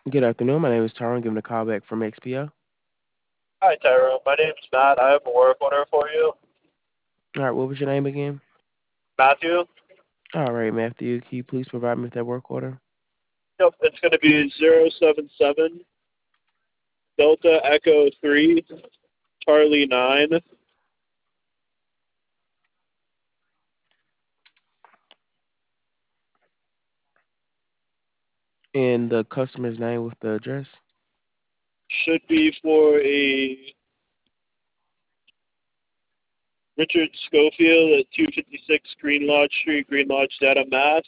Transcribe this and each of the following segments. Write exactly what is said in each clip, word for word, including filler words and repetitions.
Good afternoon. My name is Tyrone. Giving a call back from X P O. All Hi, Tyrone. My name's Matt. I have a work order for you. right. What was your name again? Matthew? All right, Matthew. Can you please provide me with that work order? Yep, it's going to be zero seven seven Delta Echo three Charlie nine. And the customer's name with the address. Should be for a Richard Schofield at two fifty-six Green Lodge Street, Green Lodge, Dedham, Mass.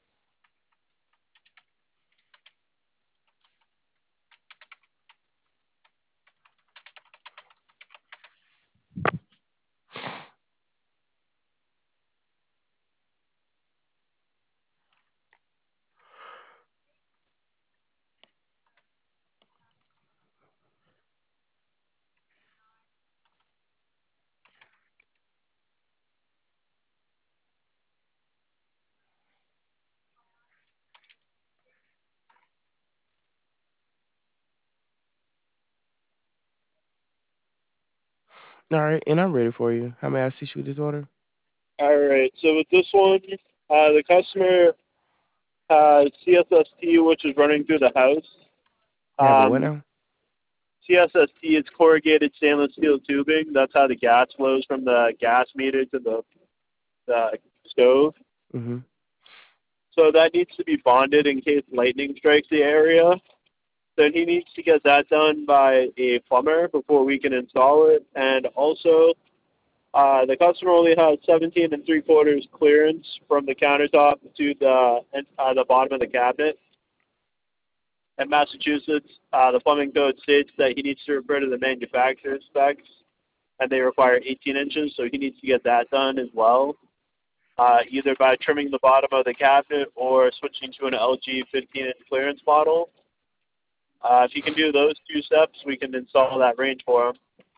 All right, and I'm ready for you. How may I assist you with this order? All right, so with this one, uh, the customer has C S S T, which is running through the house. You have a what Um, now? C S S T is corrugated stainless steel tubing. That's how the gas flows from the gas meter to the, the stove. Mm-hmm. So that needs to be bonded in case lightning strikes the area. Then he needs to get that done by a plumber before we can install it. And also, uh, the customer only has seventeen and three quarters clearance from the countertop to the uh, the bottom of the cabinet. In Massachusetts, uh, the plumbing code states that he needs to refer to the manufacturer's specs, and they require eighteen inches, so he needs to get that done as well, uh, either by trimming the bottom of the cabinet or switching to an L G fifteen-inch clearance model. Uh, if you can do those two steps, we can install that range for him.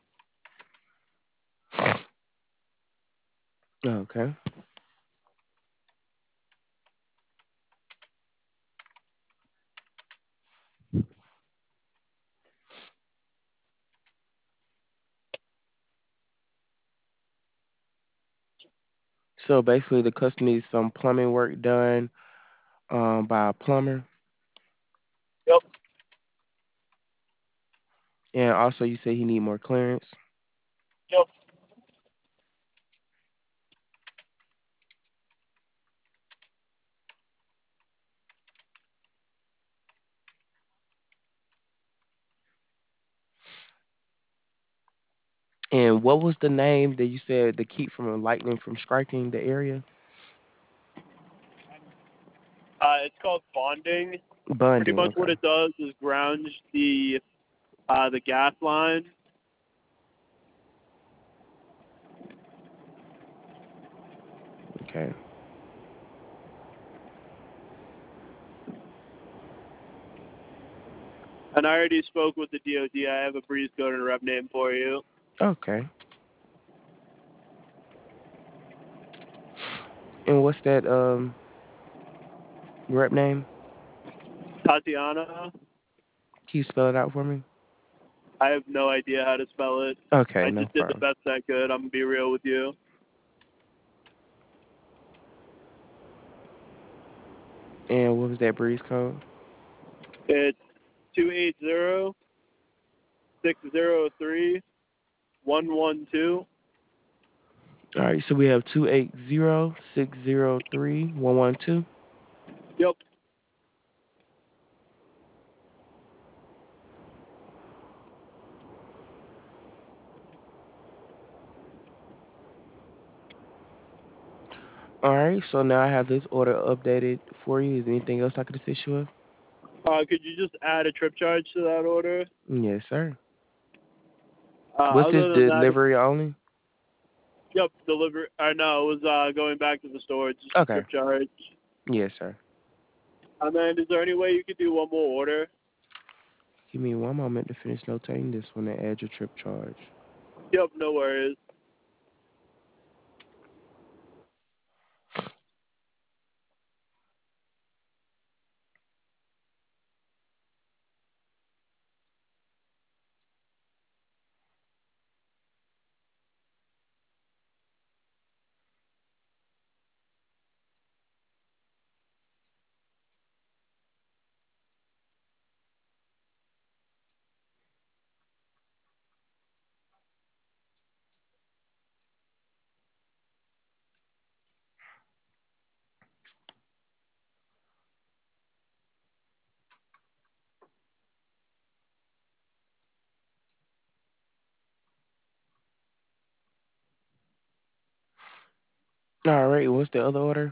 Okay. So basically, the customer needs some plumbing work done um, by a plumber, Yep, and also you say he need more clearance. yep. And what was the name that you said to keep from lightning from striking the area? Uh, it's called bonding. Pretty Bonding. much what Okay. it does is ground the uh, the gas line. Okay. And I already spoke with the D O D. I have a breeze code and a rep name for you. Okay. And what's that um rep name? Tatiana. Can you spell it out for me? I have no idea how to spell it. Okay, I no just did the problem. best I could. I'm gonna be real with you. And what was that breeze code? It's two eight zero six zero three one one two. All right, so we have two eight zero six zero three one one two. Yep. All right, so now I have this order updated for you. Is there anything else I could assist you with? Uh, could you just add a trip charge to that order? Yes, sir. Uh, Was this other than that, delivery only? yep, deliver. I know it was uh, going back to the store, just a Okay. trip charge. Yes, sir. And then, is there any way you could do one more order? Give me one moment to finish notating this one and add your trip charge. Yep, no worries. All right. What's the other order?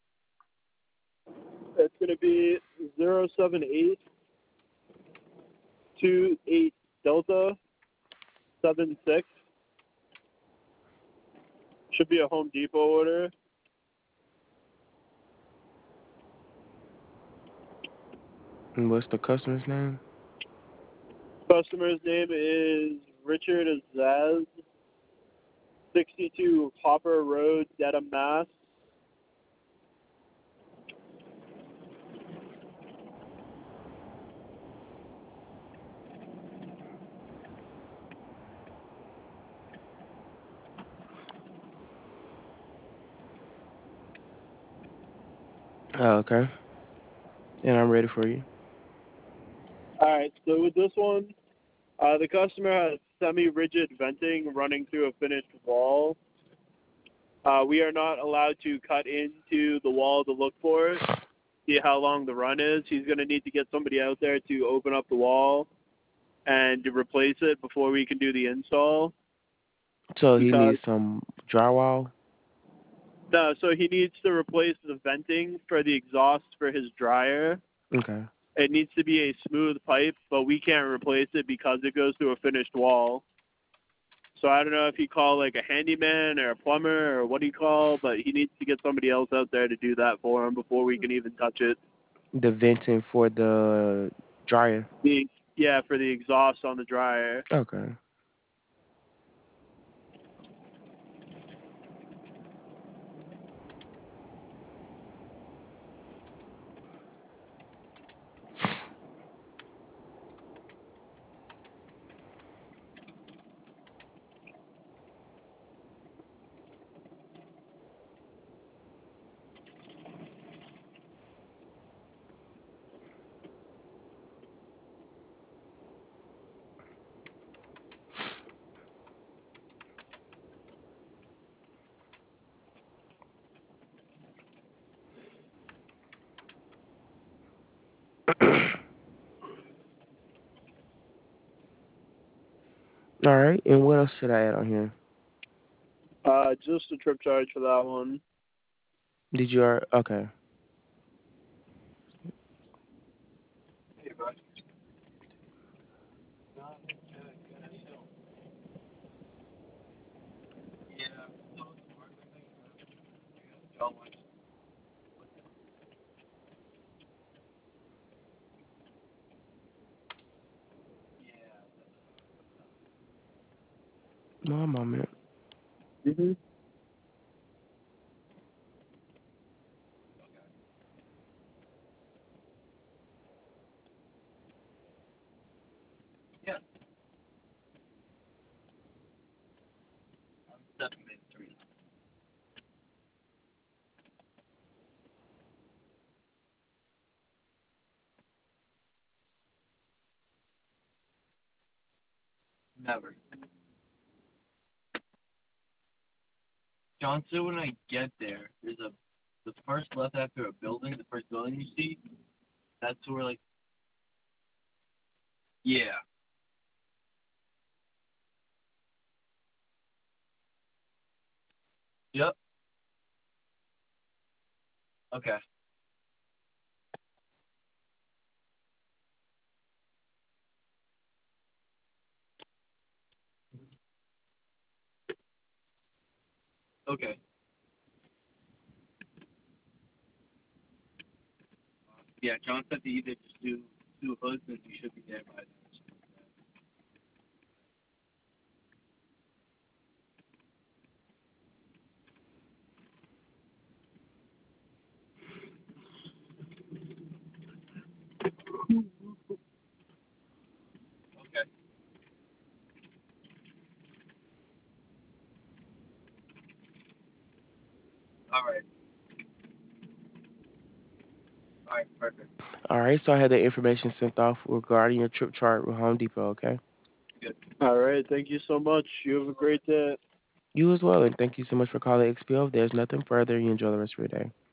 It's going to be zero seven eight two eight Delta seven six. Should be a Home Depot order. And what's the customer's name? Customer's name is Richard Azaz, sixty-two Hopper Road, Dedham, Mass. Oh, okay. And I'm ready for you. All right, so with this one, uh, the customer has semi-rigid venting running through a finished wall. Uh, we are not allowed to cut into the wall to look for it, see how long the run is. He's going to need to get somebody out there to open up the wall and to replace it before we can do the install. So he Because needs some drywall. no, so he needs to replace the venting for the exhaust for his dryer. Okay. It needs to be a smooth pipe, but we can't replace it because it goes through a finished wall. So I don't know if he call like a handyman or a plumber or what he call, but he needs to get somebody else out there to do that for him before we can even touch it. The venting for the dryer. The yeah, for the exhaust on the dryer. Okay. All right. And what else should I add on here? Uh, just a trip charge for that one. Did you? al- Okay. One moment. Mhm. All right. So I had the information sent off regarding your trip chart with Home Depot. Okay. All right, thank you so much. You have a great day. You as well, and thank you so much for calling X P O. If there's nothing further, you enjoy the rest of your day.